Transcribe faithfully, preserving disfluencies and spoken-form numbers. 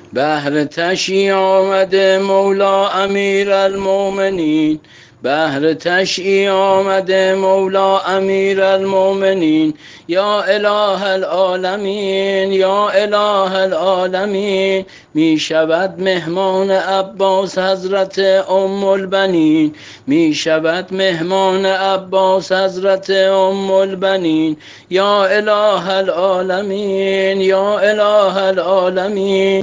بهر تشییع آمده مولا امیر المومنین، بهر تشییع آمده مولا امیر المومنین. یا اله العالمین، یا اله العالمین. می شود مهمان عباس حضرت ام البنین، می شود مهمان عباس حضرت ام البنین. یا اله العالمین، یا اله العالمین.